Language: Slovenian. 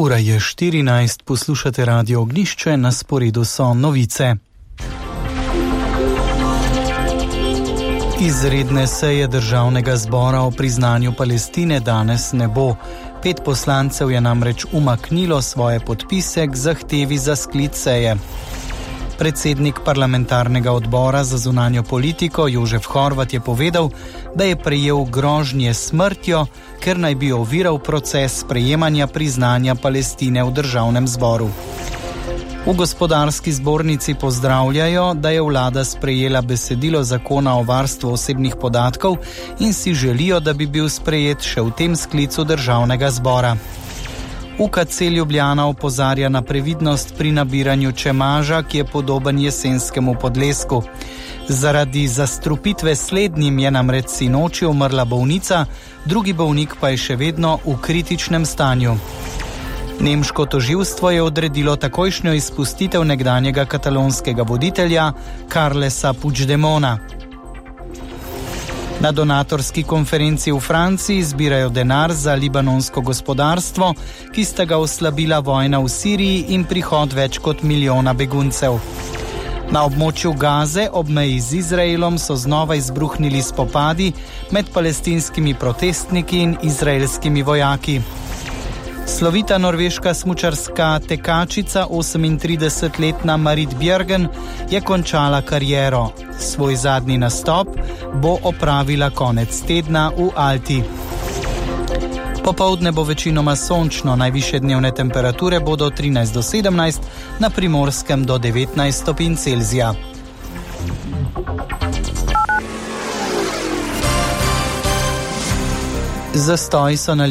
Ura je 14, poslušate Radio Ognjišče, na sporedu so novice. Izredne seje Državnega zbora o priznanju Palestine danes ne bo. 5 poslancev je namreč umaknilo svoje podpise k zahtevi za sklic seje. Predsednik parlamentarnega odbora za zunanjo politiko Jožef Horvat je povedal, da je prejel grožnje s smrtjo, ker naj bi oviral proces sprejemanja priznanja Palestine v Državnem zboru. V gospodarski zbornici pozdravljajo, da je vlada sprejela besedilo zakona o varstvu osebnih podatkov in si želijo, da bi bil sprejet še v tem sklicu Državnega zbora. UKC Ljubljana opozarja na previdnost pri nabiranju čemaža, ki je podoben jesenskemu podlesku. Zaradi zastrupitve slednjim je namreč sinoči umrla bolnica, drugi bolnik pa je še vedno v kritičnem stanju. Nemško tožilstvo je odredilo takojšnjo izpustitev nekdanjega katalonskega voditelja Carlesa Puigdemona. Na donatorski konferenci v Franciji zbirajo denar za libanonsko gospodarstvo, ki sta ga oslabila vojna v Siriji in prihod več kot 1 milijona beguncev. Na območju Gaze ob meji z Izraelom so znova izbruhnili spopadi med palestinskimi protestniki in izraelskimi vojaki. Slovita norveška smučarska tekačica 38-letna Marit Bjørgen je končala kariero. Svoj zadnji nastop bo opravila konec tedna v Alti. Popoldne bo večinoma sončno, najvišje dnevne temperature bodo 13 do 17, na Primorskem do 19 stopinj Celzija. Zastoj so na